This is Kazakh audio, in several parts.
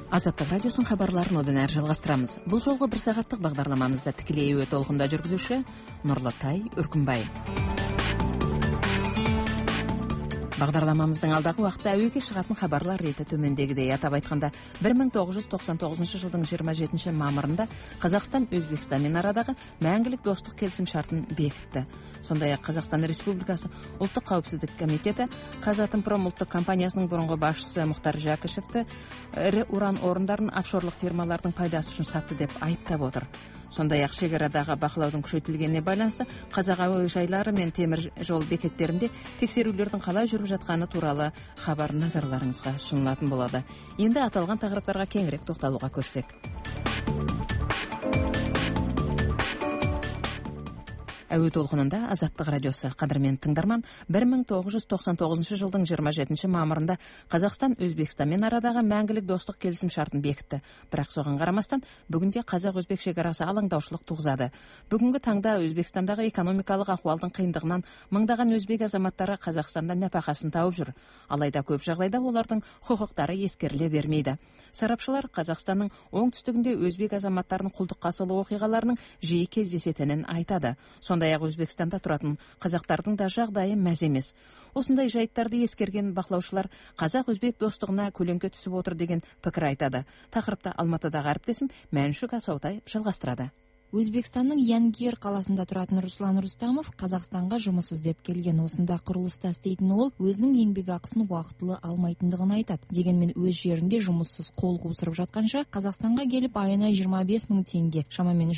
Азаттык радиосунун кабарларын одан ары жалгастырабыз. Бул жолку 1 сагаттык багдарламамызда тикелей өтө толкунда жүргүзүүчү Нурлатай Үркүнбай. Багдарламамыздын алдагы убакта өйгө чыгатын кабарлар рети төмөндөгүдөй. Атап айтканда 1999 жылдын 27 мамырында Казакстан Өзбекстан менен арадагы мааңгилик достук келишим шартын бекитти. Сондай эле Казакстан Республикасы Улуттук каупсуздук комитети Казатомпром улуттук компаниясынын мурунку башчысы Мухтар Жакишевди ири уран орундарын офшорлук фирмалардын пайдасы үчүн сатты деп айыптап отур. Сондай эле чегарадагы бакылаудун күчөйтүлгөнүнө байланыштуу Казак аба шайлары менен темир жол бекеттеринде текшерүүлөрдүн калай жүрүп жатканы тууралуу кабар назарларыңызга сунулатын болот. Эми аталган тагырыптарга кеңирээк токтолууга көчсөк. Өтө толкунунда Азаттык радиосу. Кадырмен тыңдарман, 1999 жылдын 27 мамырында Казакстан Өзбекстан менен арадагы мааңгилик достук келишим шартын бекитти. Бирок согон карамастан бүгүнкү казак-өзбек чегарасы алаңдаушылык тугузады. Бүгүнкү таңда Өзбекстандагы экономикалык акыбалдын кыйындыгынан мыңдаган өзбек азаматтары Казакстанда напакасын табып жүр. Алайда көп жагдайда олардын укуктары эскериле бермейди. Сарапчылар Казакстандын оңтүстүгүндө өзбек азаматтарынын кулдукка салуу окуяларынын жиі кездешетинин айтады. Сондай эле Өзбекстанда туратын казактардын да жагдайы мәз эмес. Осундай жайттарды эскерген бакылаучулар казак-өзбек достугуна көлөңкө түсүп отур деген пикир айтады. Такырыпты Алматыдагы ариптесим Мәншүк Асаутай жалгастырады. Өзбекстандын Янгер каласында туратын Руслан Рустамов Казакстанга жумуш издеп келген. Осунда курулуста иштейтин ол өзүнүн эмгек акысын убактылуу алмайтындыгын айтат. Дегенмен өз жеринде жумушсуз кол куусуруп жатканча Казакстанга келип айына 25 000 теңге, шамамен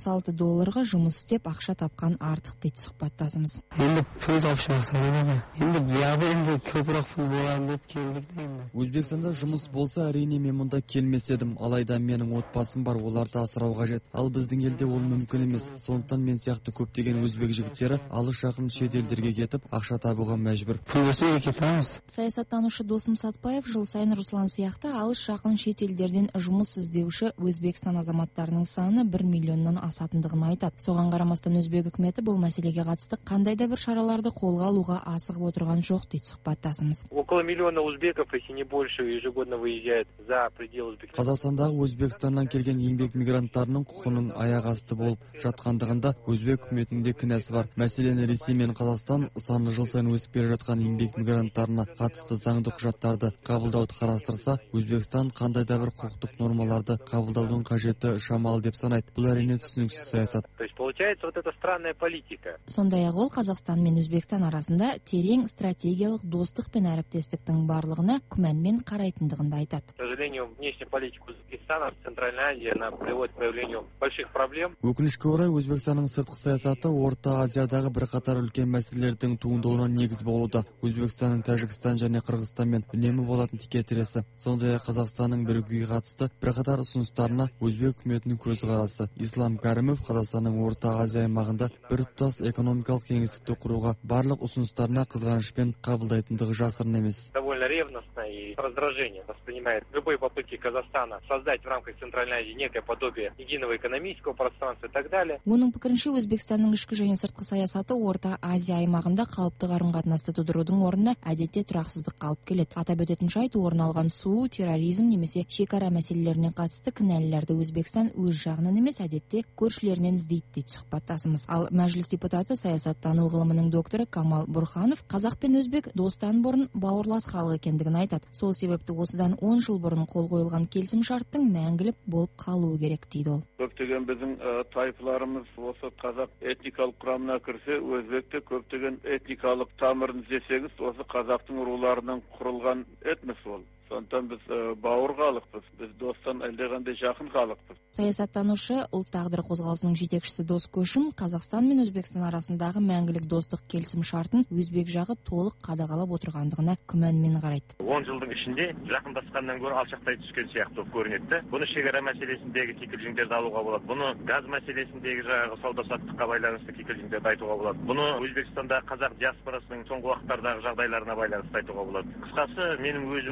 $166 жумуш издеп акча тапкан артык дейт сухбатташыбыз. Эми пул тапшырсак, эми бияда энди көбүрөөк пул болот деп келдик да энди. Өзбекстанда жумуш болсо, әрине мен мында келмес едим. Алайда менин отбасым бар, оларды асырау кажет. Ал биздин элде ол мүмкүн эмес. Сондуктан мен сыяктуу көптөгөн өзбек жигиттери алыс жакын чет элдерге кетип акча табууга мажбур. Пул берсе кетебиз. Саясаттануучу Досум Сатпаев жыл сайын Руслан сыяктуу алыс жакын чет элдерден жумуш издөөчү Өзбекстан азаматтарынын саны 1 миллиондон асатындыгын айтат. Согон карамастан Өзбек өкмөтү бул маселеге катысты кандай да бир чараларды колго алууга асыгып отурган жок дейт сухбатташыбыз. Около миллиона узбеков, если не больше, ежегодно выезжает за пределы Узбекистана. Казакстандагы Өзбекстандан келген эмгек мигранттарынын кукунун аяк асты болуп жаткандыгында Өзбек өкмөтүнүн кінәсі бар. Мәселен, Ресей менен Казакстан саны жыл сайын өсүп келе жаткан эмгек мигранттарына катысты заңдуу кужаттарды кабылдауду карастырса, Өзбекстан кандай да бир кукуктук нормаларды кабылдаудун кажети шамал деп санайт. Бул әрине түшүнүксүз саясат. То есть получается вот эта странная политика. Сондай эле ол Казакстан менен Өзбекстан арасында терең стратегиялык достук менен ариптештиктин барлыгына күмәнмен карайтындыгын да айтат. К сожалению, внешняя политика Узбекистана в Центральной Азии, она приводит к появлению больших проблем. Өкүнүшкө орай Өзбекстандын сырткы саясаты Орто Азиядагы бир катар үлкен маселелердин туындауына негиз болууда. Өзбекстандын Тажикстан жана Кыргызстан менен үнемі болатын тикетиреси. Сондай эле Казакстандын биригүүгө катысты бир катар усунустарына Өзбек өкмөтүнүн көз карасы. Ислам Каримов Казакстандын Орто Азия аймагында бир тутас экономикалык кеңештикти курууга барлык усунустарына кызганычпен кабылдайтындыгы жасырын эмес. Довольно ревностно и с раздражением воспринимает любые попытки Казахстана создать в рамках Центральной Азии некое подобие единого экономического пространства и так далее. Мунун пикиринче, Өзбекстандын ички жана сырткы саясаты Орто Азия аймагында калыптуу карым-катнашты тудуруудун ордуна адетте тураксыздыкка алып келет. Атап өтөтүн жайт, орун алган суу, терроризм немесе шекара маселелерине катысты кінәлілерді Өзбекстан өз жагынан эмес, адетте көршүлөрүнөн издейт дейт сухбатташыбыз. Ал Мәжлис депутаты, саясаттануу гылымынын доктору Камал Бурханов казак пен өзбек достан борун бауырлас халық экендигин айтат. Сол себепти осудан 10 жыл борун кол коюлган келисим шарттын мәңгилик болуп калуу керек дейт ол. Көптөгөн биздин тайпаларыбыз осы казак этникалык курамына кирсе, өзбекте көптөгөн этникалык тамырын издесеңиз, осы казактын урууларынан курулган этнос бол. Сондықтан біз бауыр халықпыз, біз достан әлдеқандай жақын халықпыз. Саясаттанушы Ұлт тағдыры қозғалысының жетекшісі Дос Көшім Қазақстан мен Өзбекстан арасындағы мәңгілік достық келісім шартын өзбек жағы толық қадағалап отырғандығына күмәнмен қарайды. 10 жылдың ішінде жақындасқаннан гөрі алшақтай түскен сияқты көрінеді. Бұны шекара мәселесіндегі кикілжіңдерді алуға болады. Бұны газ мәселесіндегі жағы сауда-саттыққа байланысты кикілжіңдерді айтуға болады. Бұны Өзбекстанда қазақ диаспорасының соңғы уақыттардағы жағдайларына байланысты айтуға болады. Қысқасы, менің өзім ойымша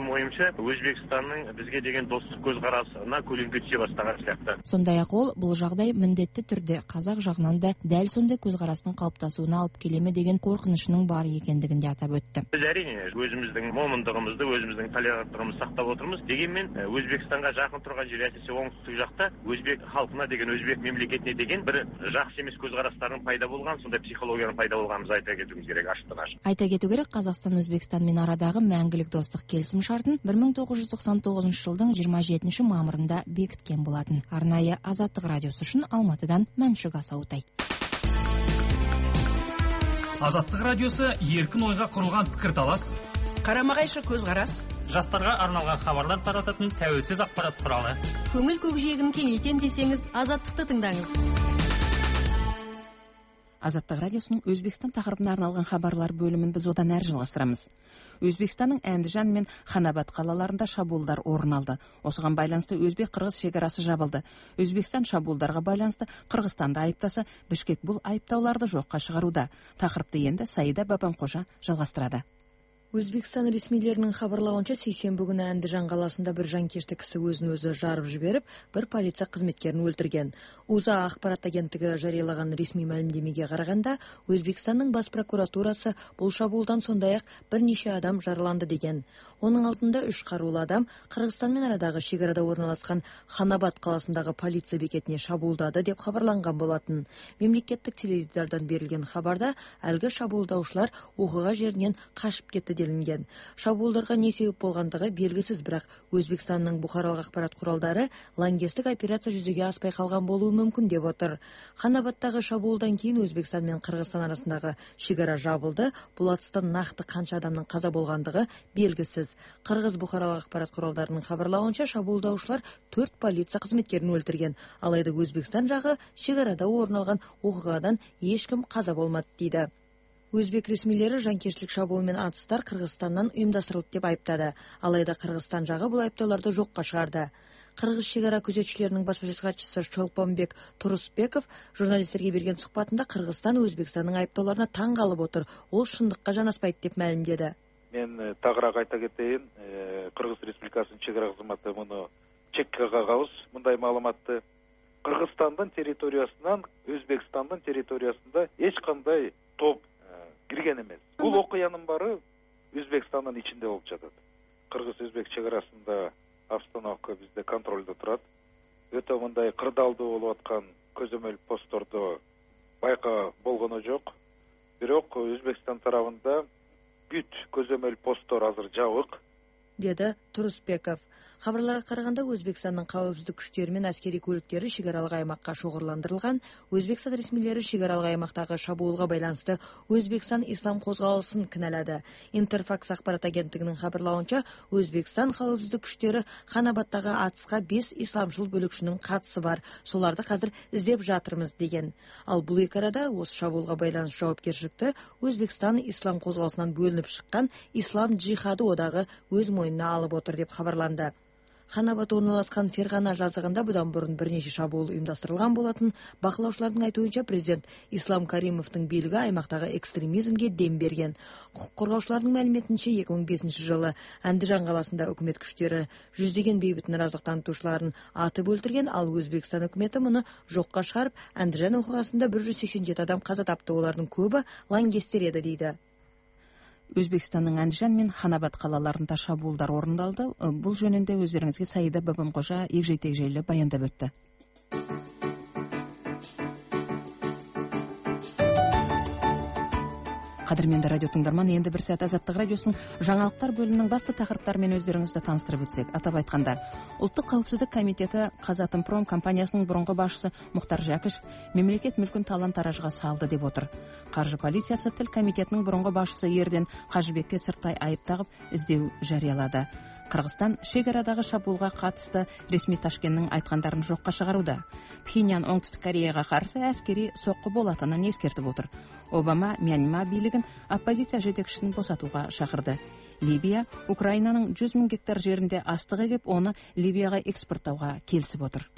себебі Өзбекстанның бізге деген достық көзқарасына көлеңке түсе бастаған сияқты. Сондай-ақ ол бұл жағдай міндетті түрде қазақ жағынан да дәл сондай көзқарастың қалыптасуына алып келеме деген қорқынышының бар екендігін де атап өтті. Біз әрине өзіміздің момындығымызды, өзіміздің толеранттығымызды сақтап отырмыз. Дегенмен Өзбекстанға жақын тұрған жер, әсіресе оңтүстік жақта өзбек халқына деген, өзбек мемлекетіне деген бір жақсы емес көзқарастардың пайда болған, сондай психологияның пайда болғанын айта кетуіміз керек, ашықтан ашық. Айта кету керек, Қазақстан Өзбекстанмен арадағы мәңгілік достық келісім шартын 1999 жылдың 27 мамырында бекіткен болатын. Арнайы Азаттық радиосы үшін Алматыдан Мәншүк Асаутай. Азаттық радиосы еркін ойға құрылған пікірталас, қарама-қайшы көзқарас, жастарға арналған хабарлар тарататын тәуелсіз ақпарат құралы. Көңіл көкжиегін кеңейтем десеңіз, Азаттықты тыңдаңыз. Азаттық радиосының Өзбекстан тақырыбына арналған хабарлар бөлімін біз одан әрі жалғастырамыз. Өзбекстанның Әндіжан мен Ханабат қалаларында шабуылдар орын алды. Осыған байланысты өзбек-қырғыз шекарасы жабылды. Өзбекстан шабуылдарға байланысты Қырғызстанды айыптаса, Бішкек бұл айыптауларды жоққа шығаруда. Тақырыпты енді Саида Бабанқожа жалғастырады. Өзбекстан ресмилерінің хабарлауынша сейсенбі күні Әндіжан қаласында бір жанкешті кісі өзін өзі жарып жіберіп, бір полиция қызметкерін өлтірген. УЗА ақпарат агенттігі жариялаған ресми мәлімдемеге қарағанда, Өзбекстанның бас прокуратурасы бұл шабуылдан сондай-ақ бірнеше адам жараланды деген. Оның алдында 3 қарулы адам Қырғызстанмен арадағы шекарада орналасқан Ханабат қаласындағы полиция бекетіне шабуылдады деп хабарланған болатын. Мемлекеттік теледидардан берілген хабарда әлгі шабуылдаушылар оқиға жерінен қашып кетті делінген. Шабуылдарға не себеп болғандығы белгісіз, бірақ Өзбекстанның бұқаралық ақпарат құралдары лаңкестік операция жүзеге аспай қалған болуы мүмкін деп отыр. Ханабаттағы шабуылдан кейін Өзбекстан мен Қырғызстан арасындағы шекара жабылды. Бұл атыстан нақты қанша адамның қаза болғандығы белгісіз. Қырғыз бұқаралық ақпарат құралдарының хабарлауынша шабуылдаушылар 4 полиция қызметкерін өлтірген. Алайда Өзбекстан жағы шекарада орын алған оқиғадан ешкім қаза болмады дейді. Өзбек ресмилері жанкештілік шабуылмен атыстар Қырғызстаннан ұйымдастырылды деп айыптады. Алайда Қырғызстан жағы бұл айыптауларды жоққа шығарды. Қырғыз шекара күзетшілерінің баспасөз хатшысы Чолпонбек Турусбеков журналистерге берген сұхбатында Қырғызстан Өзбекстанның айыптауларына таң қалып отыр. Ол шындыққа жанаспайды деп мәлімдеді. Мен тағырақ айта кетейін, Қырғыз Республикасының шекара қызметі мұны чекке қағауыз мұндай маалыматты. Қырғызстанның территориясынан Өзбекстанның территориясында ешқандай топ кірген емес. Бұл оқиғаның бары Өзбекстанның ішінде болып жатады. Қырғыз-Өзбек шекарасында обстановка бізде контрольда тұрады. Өте мындай қырдалды болып атқан көзөмөл постторды байқа болғаны жоқ. Бирок Өзбекстан тарабында бүт көзөмөл посттор азыр жабық, деді Турусбеков. Хабарларға қарағанда Өзбекстанның қауіпсіздік күштері мен әскери көліктері шекаралық аймаққа шоғырландырылған. Өзбекстан ресмилері шекаралық аймақтағы шабуылға байланысты Өзбекстан ислам қозғалысын кінәлады. Интерфакс ақпарат агенттігінің хабарлауынша, Өзбекстан қауіпсіздік күштері Ханабаттағы атысқа 5 исламшыл бөлікшінің қатысы бар. Соларды қазір іздеп жатырмыз деген. Ал бұл екі арада осы шабуылға байланысты жауапкершілікті Өзбекстан ислам қозғалысынан бөлініп шыққан Ислам джихады одағы өз мойнына алып отыр деп хабарланды. Ханабат орналасқан Ферғана жазығында бұдан бұрын бірнеше шабуыл ұйымдастырылған болатын. Бақылаушылардың айтуынша президент Ислам Каримовтың билігі аймақтағы экстремизмге дем берген. Құқық қорғаушылардың мәліметінше 2005 жылы Әндіжан қаласында үкімет күштері жүздеген бейбіт наразылық танытушыларын атып өлтірген, ал Өзбекстан үкіметі мұны жоққа шығарып, Әндіжан оқиғасында 187 адам қаза тапты, олардың көбі лаңкестер еді дейді. Өзбекстанның Әндіжан мен Ханабат қалаларында шабуылдар орындалды. Бұл жөнінде өздеріңізге Саида Бабанқожа егжей-тегжейлі баяндап өтті. Қадірменді радио тыңдарман, енді бір сәт Азаттық радиосының жаңалықтар бөлімінің басты тақырыптарымен өздеріңізді таныстырып өтсек. Атап айтқанда, Ұлттық қауіпсіздік комитеті Қазатомпром компаниясының бұрынғы басшысы Мұхтар Жәкішев мемлекет мүлкін талан-таражға салды деп отыр. Қаржы полициясы тіл комитетінің бұрынғы басшысы Ерден Қажыбекке сырттай айып тағып іздеу жариялады. Қырғызстан шекарадағы шабуылға қатысты ресми Ташкеннің айтқандарын жоққа шығаруда. Пхеньян Оңтүстік Кореяға қарсы әскери соққы болатынын ескертіп отыр. Обама Мьянма билігін оппозиция жетекшісін босатуға шақырды. Либия Украинаның 100 000 гектар жерінде астық егіп, оны Либияға экспорттауға келісіп отыр.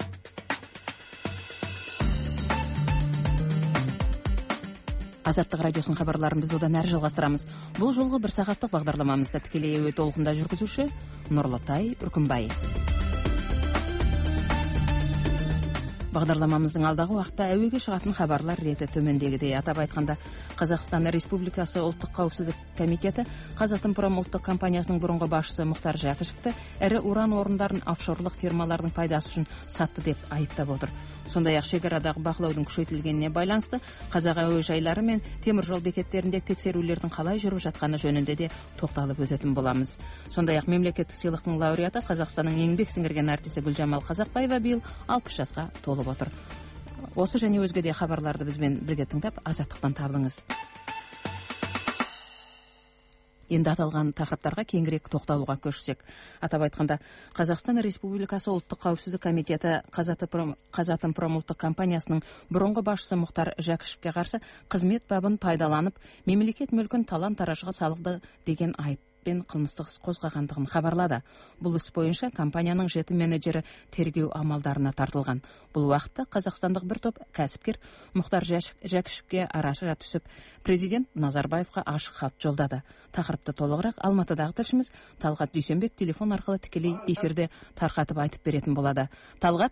Азаттық радиосының хабарларын біз одан әрі жалғастырамыз. Бұл жолғы 1 сағаттық бағдарламамызда тікелей әуе толқында жүргізуші Нұрлытай Үркімбай. Бағдарламамыздың алдағы уақытта әуеге шығатын хабарлар реті төмендегідей. Атап айтқанда, Қазақстан Республикасы ұлттық қауіпсіздік комитеті Қазатомпром ұлттық компаниясының бұрынғы басшысы Мұхтар Жәкішевті ірі уран орындарын офшорлық фирмалардың пайдасы үшін сатты деп айыптап отыр. Сондай-ақ шекарадағы бақылаудың күшейтілгеніне байланысты қазақ әуежайлары мен теміржол бекеттерінде тексерулердің қалай жүріп жатқаны жөнінде де тоқталып өтетін боламыз. Сондай-ақ мемлекеттік сыйлықтың лауреаты Қазақстанның еңбек сіңірген артисі Гүлжамал Қазақбаева биыл 60 жасқа толып отыр. Осы және өзге де хабарларды бізбен бірге тыңдап, азаттықтан табылыңыз. Енді аталған тақырыптарға кеңірек тоқталуға көшсек. Атап айтқанда, Қазақстан Республикасы ұлттық қауіпсіздік комитеті Қазатомпром ұлттық компаниясының бұрынғы басшысы Мұхтар Жәкішевке қарсы қызмет бабын пайдаланып, мемлекет мүлкін талан-таражға салды деген айыппен қылмыстық іс қозғағандығын хабарлады. Бұл іс бойынша компанияның 7 менеджері тергеу амалдарына тартылған. Бұл уақытта қазақстандық бір топ кәсіпкер Мұхтар Жәкішевке араша түсіп, президент Назарбаевқа ашық хат жолдады. Тақырыпты толығырақ Алматыдағы тілшіміз Талғат Дүйсенбек телефон арқылы тікелей эфирде тарқатып айтып беретін болады. Талғат?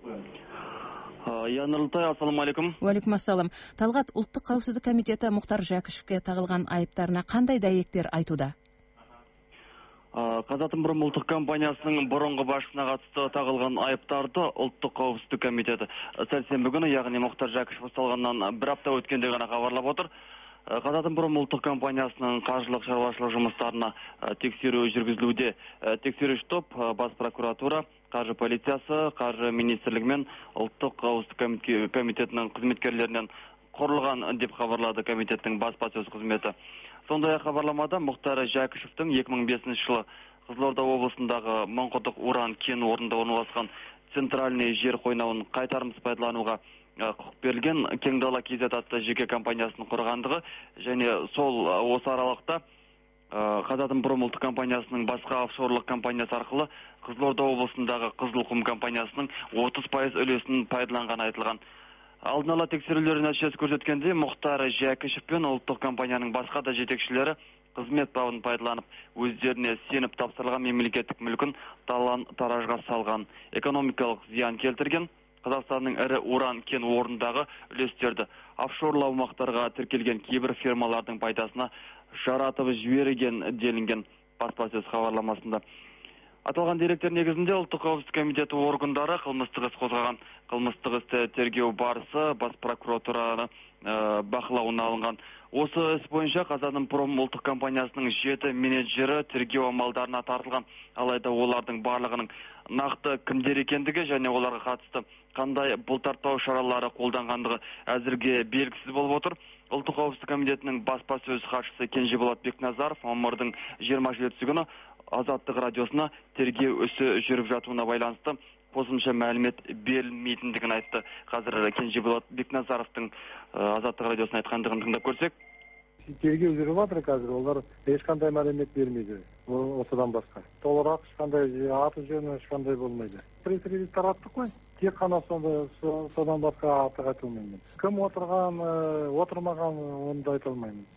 Нұрлытай, ассалаумағалейкум. Уалейкумассалам. Талғат, ұлттық қауіпсіздік комитеті Мұхтар Жәкішевке тағылған айыптарына қандай дәйектер айтуда? Қазатомпром ұлттық компаниясының бұрынғы басшысына қатысты тағылған айыптарды ұлттық қауіпсіздік комитеті сәрсенбі күні, яғни Мұхтар Жәкішев ұсталғаннан 1 апта өткенде ғана хабарлап отыр. Қазатомпром ұлттық компаниясының қаржылық шаруашылық жұмыстарына тексеру жүргізілуде. Тексеруші топ бас прокуратура, қаржы полициясы, қаржы министрлігі мен ұлттық қауіпсіздік комитетінің қызметкерлерінен құрылған деп хабарлады комитеттің баспасөз қызметі. Сондай хабарламада Мұхтар Жәкішевтің 2005 жылы Қызылорда облысындағы Маңқұдық уран кен орнында орналасқан центральный жер қойнауын қайтарымсыз пайдалануға құқық берілген Кең дала KZ атты жеке компаниясының құрғандығы және осы аралықта Қазатомпром ұлттық компаниясының басқа офшорлық компаниясы арқылы Қызылорда облысындағы Қызылқұм компаниясының 30% үлесін пайдаланғаны айтылған. Алдын ала тексерулер нәтижесі көрсеткенде Мұхтар Жәкішев пен ұлттық компанияның басқа да жетекшілері қызмет бабын пайдаланып, өздеріне сеніп тапсырылған мемлекеттік мүлкін талан-таражға салған, экономикалық зиян келтірген, Қазақстанның ірі уран кен орнындағы үлестерді офшорлы аумақтарға тіркелген кейбір фирмалардың пайдасына жаратып жіберген делінген баспасөз хабарламасында. Аталған деректер негізінде ұлттық қауіпсіздік комитеті органдары қылмыстық іс қозғаған. Қылмыстық істі тергеу барысы бас прокуратураны бақылауына алынған. Осы іс бойынша Қазатомпром ұлттық компаниясының 7 менеджері тергеу амалдарына тартылған. Алайда олардың барлығының нақты кімдер екендігі және оларға қатысты қандай бұлтартпау шаралары қолданғандығы әзірге белгісіз болып отыр. Ұлттық қауіпсіздік комитетінің баспасөз хатшысы Кенжеболат Бекназаров мамырдың 27 күні Азаттық радиосына тергеу ісі жүріп жатуына байланысты қосымша мәлімет берілмейтіндігін айтты. Қазір Кенжеболат Бекназаровтың Азаттық радиосына айтқандығын тыңдап көрсек. Тергеу жүріп жатыр қазір, олар ешқандай мәлімет бермейді. Осыдан басқа. Толығырақ ешқандай аты жөні ешқандай болмайды. Пресс-релиз тараттық қой. Тек қана содан басқа аты айтылмайды. Кім отырған, отырмаған, оны да айта алмаймын.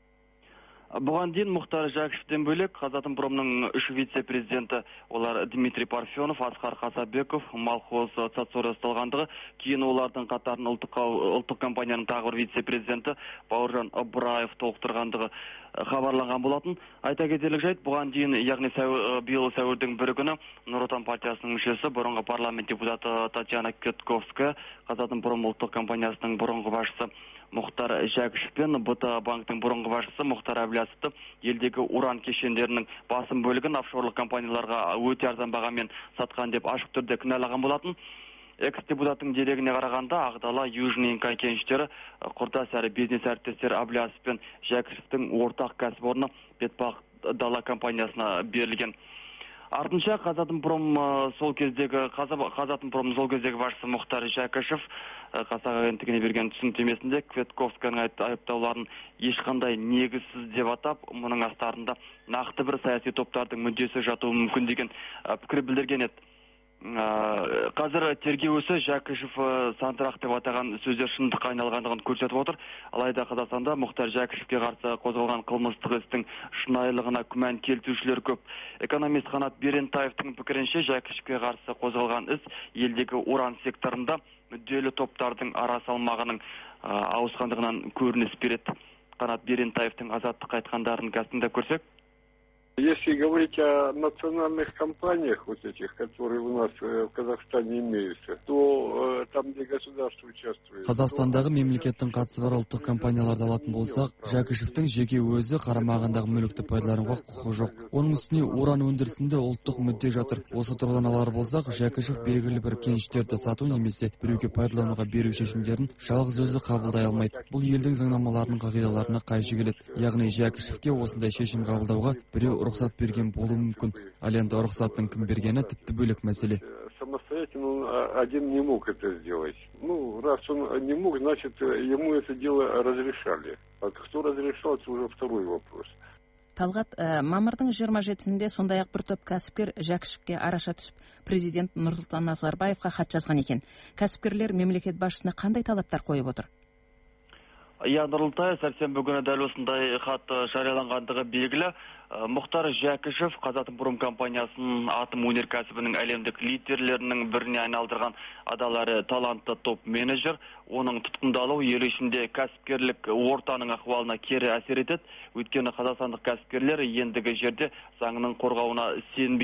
Бұған дейін Мұхтар Жәкішевтен бөлек Қазатомпромның 3 вице-президенті, олар Дмитрий Парфенов, Асқар Қасабеков, Малхоз Цацоры ұсталғандығы, кейін олардың қатарын ұлттық компанияның тағы бір вице-президенті Бауыржан Ыбыраев толықтырғандығы хабарланған болатын. Айта кетерлік жайт, бұған дейін, яғни биыл сәуірдің 1 күні Нұр Отан партиясының мүшесі, бұрынғы парламент депутаты Татьяна Кетковская, Қазатомпром ұлттық компаниясының бұрынғы басшысы Мұхтар Жәкішев пен БТА банктың бұрынғы басшысы Мұхтар Әблязовты елдегі уран кешендерінің басым бөлігін офшорлық компанияларға өте арзан бағамен сатқан деп ашық түрде кінәлаған болатын. Экс-депутаттың дерегіне қарағанда Ақтала, Южный Инкай кеніштері құрдас әрі бизнес әріптестер Әблязов пен Жәкішевтің ортақ кәсіпорны Бетпақ дала компаниясына берілген. Артынша Қазатомпромның сол кездегі басшысы Мұхтар Жәкішев Қазақ агенттігіне берген түсініктемесінде Кветковскаяның айыптауларын ешқандай негізсіз деп атап, мұның астарында нақты бір саяси топтардың мүддесі жатуы мүмкін деген пікір білдірген еді. Қазір тергеу ісі Жәкішев сандырақ деп атаған сөздер шындыққа айналғандығын көрсетіп отыр. Алайда Қазақстанда Мұхтар Жәкішевке қарсы қозғалған қылмыстық істің шынайылығына күмән келтірушілер көп. Экономист Қанат Берентаевтың пікірінше, Жәкішевке қарсы қозғалған іс елдегі уран секторында мүдделі топтардың ара салмағының ауысқандығынан көрініс береді. Қанат Берентаевтың Азаттыққа айтқандарын кәсінде көрсек. Если говорить о национальных компаниях, вот этих, которые у нас в Казахстане имеются, то там, где государство участвует... Қазақстандағы мемлекеттің қатысы бар ұлттық компанияларды алатын болсақ, Жәкішевтің жеке өзі қарамағындағы мүлікті пайдалануға құқығы жоқ. Оның үстіне уран өндірісінде ұлттық мүдде жатыр. Осы тұрғыдан алар болсақ, Жәкішев белгілі бір кеніштерді сату немесе біреуге пайдалануға беру шешімдерін жалғыз өзі қабылдай алмайды. Бұл елдің заңнамаларының қағидаларына қайшы келеді. Яғни Жәкішевке осындай шешім қабылдауға біреу рұқсат берген болуы мүмкін. Ал енді рұқсаттың кім бергені тіпті бөлек мәселе. Самостоятельно он один не мог это сделать. Ну, раз он не мог, значит, ему это дело разрешали. А кто разрешал, это уже второй вопрос. Талғат, мамырдың 27-сінде сондай-ақ бір топ кәсіпкер Жәкішевке араша түсіп, президент Нұрсұлтан Назарбаевқа хат жазған екен. Кәсіпкерлер мемлекет басшысына қандай талаптар қойып отыр? Нұрлытай, сәрсенбі күні дәл осындай хат жарияланғандығы белгілі. Мұхтар Жәкішев Қазатомпром компаниясының атом өнеркәсібінің әлемдік лидерлерінің біріне айналдырған адалары талантты топ менеджер. Оның тұтқындалуы ел ішінде кәсіпкерлік ортаның ахуалына кері әсер етеді. Өйткені қазақстандық кәсіпкерлер ендігі жерде заңның қорғауын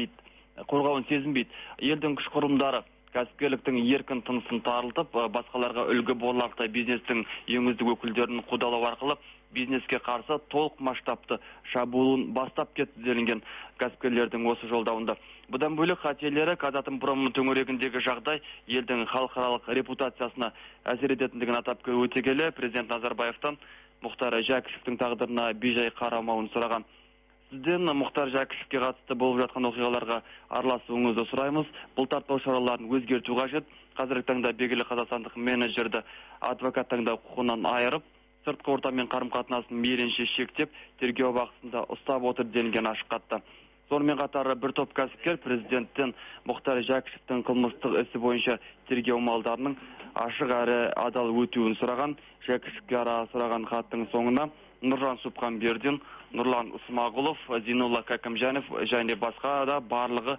сезінбейді. Елдің күш құрылымдары кәсіпкерліктің еркін тынысын тарылтып, басқаларға үлгі боларлықтай бизнестің ең үздік өкілдерін қудалау арқылы бизнеске қарсы толық масштабты шабуылын бастап кетті делінген кәсіпкерлердің осы жолдауында. Бұдан бөлек қателері Қазатомпром төңірегіндегі жағдай елдің халықаралық репутациясына әсер ететіндігін атап өте келе, президент Назарбаевтан Мұхтар Жәкішевтің тағдырына бейжай қарамауын сұраған. Сізден Мұхтар Жәкішевке қатысты болып жатқан оқиғаларға араласуыңызды сұраймыз. Бұлтартпау шараларын өзгерту қажет. Қазіргі таңда белгілі қазақстандық менеджерді адвокат таңдау құқығынан айырып, сыртқы ортамен қарым-қатынасын мейлінше шектеп, тергеу бағытында ұстап отыр делінген ашық хатта. Сонымен қатар бір топ кәсіпкер президенттен Мұхтар Жәкішевтің қылмыстық ісі бойынша тергеу амалдарының ашық әрі адал өтуін сұраған. Жәкішевке ара сұраған хаттың соңына Нұржан Субханбердин, Нұрлан Усмағұлов, Зинулла Кәкімжанов және басқа да барлығы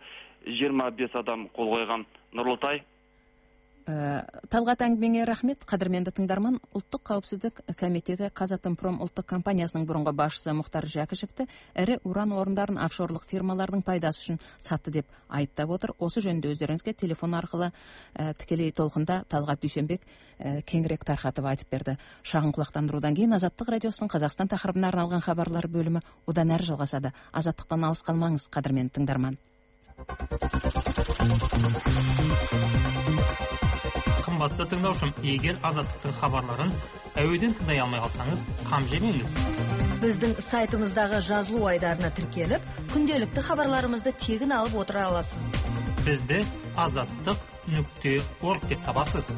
25 адам қол қойған. Нұрлытай. Талғат, әңгімеңе рахмет. Қадірменді тыңдарман, ұлттық қауіпсіздік комитеті Қазатомпром ұлттық компаниясының бұрынғы басшысы Мұхтар Жәкішевті ірі уран орындарын офшорлық фирмалардың пайдасы үшін сатты деп айыптап отыр. Осы жөнінде өздеріңізге телефон арқылы тікелей толқында Талғат Дүйсенбек кеңірек тарқатып айтып берді. Шағын құлақтандырудан кейін Азаттық радиосының Қазақстан тақырыбына арналған хабарлар бөлімі одан әрі жалғасады. Азаттықтан алыс қалмаңыз, қадірменді тыңдарман. Қымбатты тыңдаушым, егер Азаттықтың хабарларын әуеден тыңдай алмай қалсаңыз, қам жемеңіз. Біздің сайтымыздағы жазылу айдарына тіркеліп, күнделікті хабарларымызды тегін алып отыра аласыз. Бізді azаттық.org деп табасыз.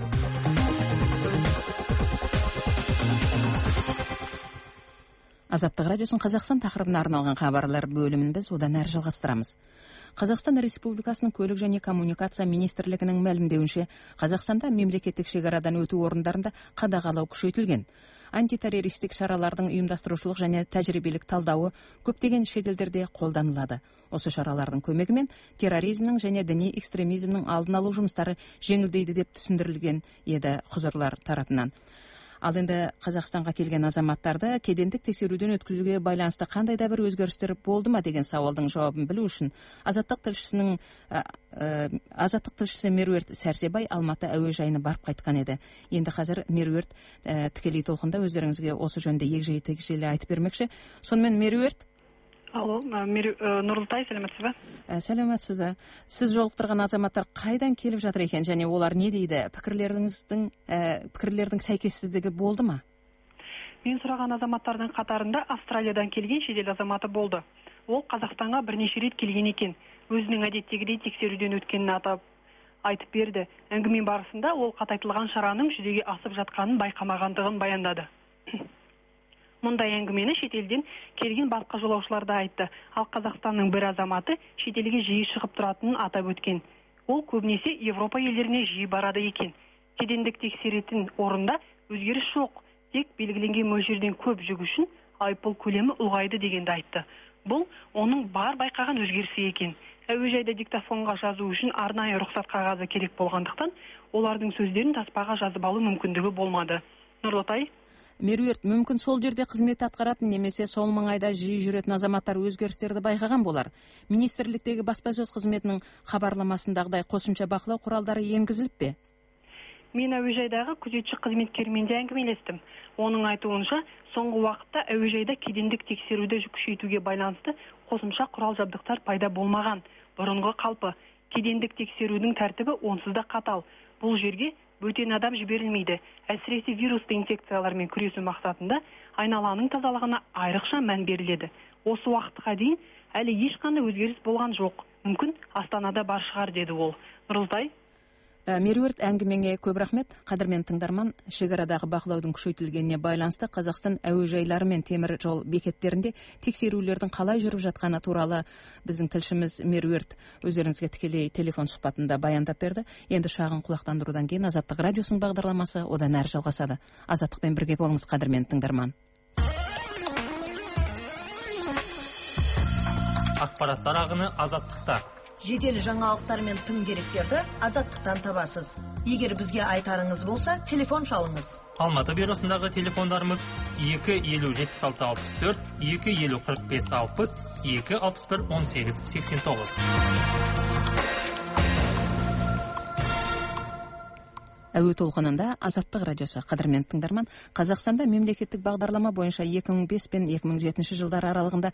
Азаттық радиосын Қазақстан тақырыбына арналған хабарлар бөлімін біз одан әрі жалғастырамыз. Қазақстан Республикасының көлік және коммуникация министрлігінің мәлімдеуінше, Қазақстанда мемлекеттік шекарадан өту орындарында қадағалау күшейтілген. Антитеррористік шаралардың ұйымдастырушылық және тәжірибелік талдауы көптеген шетелдерде қолданылады. Осы шаралардың көмегімен терроризмнің және діни экстремизмнің алдын алу жұмыстары жеңілдейді деп түсіндірілген еді құзырлар тарапынан. Ал енді Қазақстанға келген азаматтарды кедендік тексеруден өткізуге байланысты қандай да бір өзгерістер болды ма деген сауалдың жауабын білу үшін Азаттық тілшісі Меруерт Сәрсебай Алматы әуежайына барып қайтқан еді. Енді қазір Меруерт тікелей толқында өздеріңізге осы жөнінде егжей-тегжейлі айтып бермекші. Сонымен Меруерт. Алло, Нұрлытай, сәлеметсіз бе? Сәлеметсіз бе. Сіз жолықтырған азаматтар қайдан келіп жатыр екен және олар не дейді? Пікірлердің сәйкессіздігі болды ма? Мен сұраған азаматтардың қатарында Австралиядан келген шетел азаматы болды. Ол Қазақстанға бірнеше рет келген екен. Өзінің әдеттегідей тексеруден өткенін айтып берді. Әңгіме барысында ол қатайтылған шараның жүзеге асып жатқанын байқамағандығын баяндады. Мұндай әңгімені шетелден келген басқа жолаушылар да айтты. Ал Қазақстанның бір азаматы шетелге жиі шығып тұратынын атап өткен. Ол көбінесе Европа елдеріне жиі барады екен. Кедендік тексеретін орында өзгеріс жоқ, тек белгіленген мөлшерден көп жүк үшін айыппұл көлемі ұлғайды дегенді айтты. Бұл оның бар байқаған өзгерісі екен. Әуежайда диктофонға жазу үшін арнайы рұқсат қағазы керек болғандықтан, олардың сөздерін таспаға жазып алу мүмкіндігі болмады. Нұрлытай? Меруерт, мүмкін сол жерде қызмет атқаратын немесе сол маңайда жиі жүретін азаматтар өзгерістерді байқаған болар. Министрліктегі баспасөз қызметінің хабарламасындағыдай қосымша бақылау құралдары енгізіліп пе? Мен әуежайдағы күзетші қызметкермен де әңгімелестім. Оның айтуынша, соңғы уақытта әуежайда кедендік тексеруді күшейтуге байланысты қосымша құрал жабдықтар пайда болмаған. Бұрынғы қалпы, кедендік тексерудің тәртібі онсыз да қатал. Бұл жерге бөтен адам жіберілмейді. Әсіресе вирусты инфекциялармен күресу мақсатында айналаның тазалығына айрықша мән беріледі. Осы уақытқа дейін әлі ешқандай өзгеріс болған жоқ. Мүмкін Астанада бар шығар, деді ол. Нұрылтай? Меруерт, әңгімеңе көп рахмет. Қадірмен тыңдарман, шекарадағы бақылаудың күшейтілгеніне байланысты Қазақстан әуежайлары мен темір жол бекеттерінде тексерулердің қалай жүріп жатқаны туралы біздің тілшіміз Меруерт өздеріңізге тікелей телефон сұхбатында баяндап берді. Енді шағын құлақтандырудан кейін Азаттық радиосының бағдарламасы одан әрі жалғасады. Азаттықпен бірге болыңыз, қадірмен тыңдарман. Ақпараттар ағыны Азаттықта. Жедел жаңалықтар мен тың деректерді Азаттықтан табасыз. Егер бізге айтарыңыз болса, телефон шалыңыз. Алматы бюросындағы телефондарымыз 250-76-64, 250-45-60, 261-18-89. Әуе толқынында Азаттық радиосы. Қадірмен тыңдарман, Қазақстанда мемлекеттік бағдарлама бойынша 2005 пен 2007 жылдар аралығында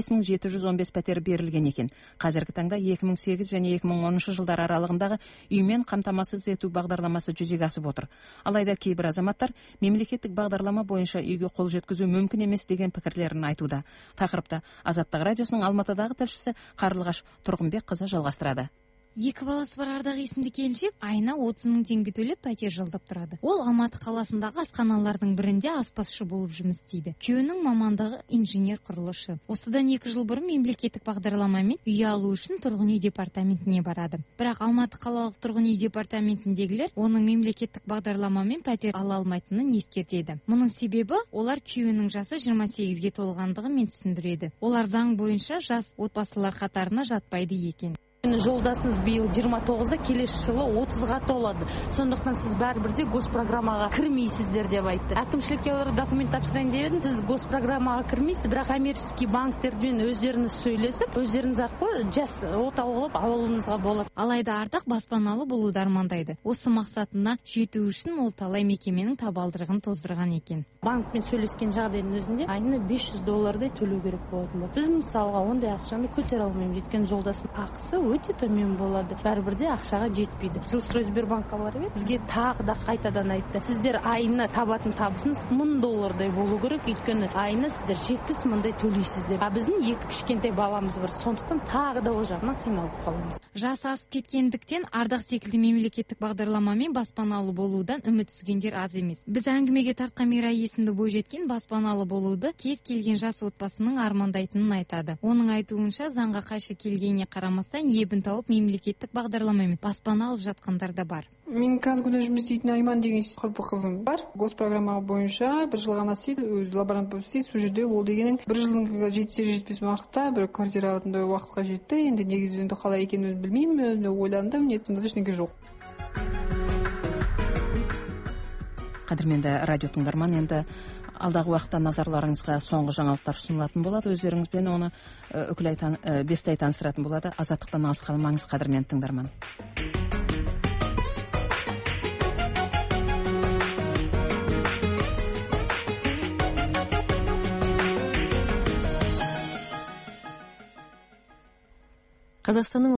5715 пәтер берілген екен. Қазіргі таңда 2008 және 2010 жылдар аралығындағы үймен қамтамасыз ету бағдарламасы жүзеге асып отыр. Алайда кейбір азаматтар мемлекеттік бағдарлама бойынша үйге қол жеткізу мүмкін емес деген пікірлерін айтуда. Тақырыпта Азаттық радиосының Алматыдағы тілшісі Қарлығаш Тұрғынбекқызы жалғастырады. Екі баласы бар Ардақ есімді келіншек айына 30 мың теңге төлеп пәтер жалдап тұрады. Ол Алматы қаласындағы асханалардың бірінде аспазшы болып жұмыс істейді. Күйеуінің мамандығы инженер құрылысшы. Осыдан 2 жыл бұрын мемлекеттік бағдарламамен үй алу үшін тұрғын үй департаментіне барады. Бірақ Алматы қалалық тұрғын үй департаментіндегілер оның мемлекеттік бағдарламамен пәтер ала алмайтынын ескертеді. Мұның себебі олар күйеуінің жасы 28-ге толғандығын мен түсіндіреді. Олар заң бойынша жас отбасылар қатарына жатпайды екен. Жолдасыңыз биыл 29-да, келесі жылы 30-ға толады. Сондықтан сіз бәрібірде госпрограммаға кірмейсіздер деп айтты. Әкімшілікке олар документ тапсырайын деп едім. Сіз госпрограммаға кірмейсіз, бірақ коммерческий банктермен өздеріңіз сөйлесіп, өздеріңіз арқылы жас отау қылып алуыңызға болады. Алайда Ардақ баспаналы болуды армандайды. Осы мақсатына жету үшін ол талай мекеменің табалдырығын тоздырған екен. Банкпен сөйлескен жағдайдың өзінде айына $500 төлеу керек болатын. Біз мысалға ондай ақшаны көтере алмаймыз. Өйткені жолдасым ақысы өте төмен болады. Бәрібірде ақшаға жетпейді. Жилстройсбербанкқа барып еді, бізге тағы да қайтадан айтты. Сіздер айына табатын табысыңыз $1000 болу керек, өйткені айына сіздер 70 мыңдай төлейсіздер. Біздің 2 кішкентай баламыз бар. Сондықтан тағы да ол жағынан қиналып қаламыз. Жасы асып кеткендіктен Ардақ секілді мемлекеттік бағдарламамен баспаналы болудан үміт үзгендер аз емес. Біз әңгімеге тартқан Мирай есімді бойжеткен баспаналы болуды кез келген жас отбасының армандайтынын айтады. Оның айтуынша заңға қайшы келгеніне қарамастан ебін тауып мемлекеттік бағдарламамен баспана алып жатқандар да бар. Мен Казгуда жұмыс істейтін Айман деген құрбы қызым бар. Госпрограмма бойынша 1 жыл ғана істейді, өзі лаборант болып істейді. Сол жерде ол дегенің 1 жылдың жетпес уақытта бір квартира алатындай уақытқа жетті. Енді негізі қалай екенін білмеймін, ойландым, сонда ештеңе жоқ. Қадірменді радио тыңдарман, енді алдағы уақытта назарларыңызға соңғы жаңалықтар ұсынылатын болады. Өздеріңізбен оны бестай таныстыратын болады. Азаттықтан алыс қалмаңыз, қадірменді тыңдарман. Қазақстанның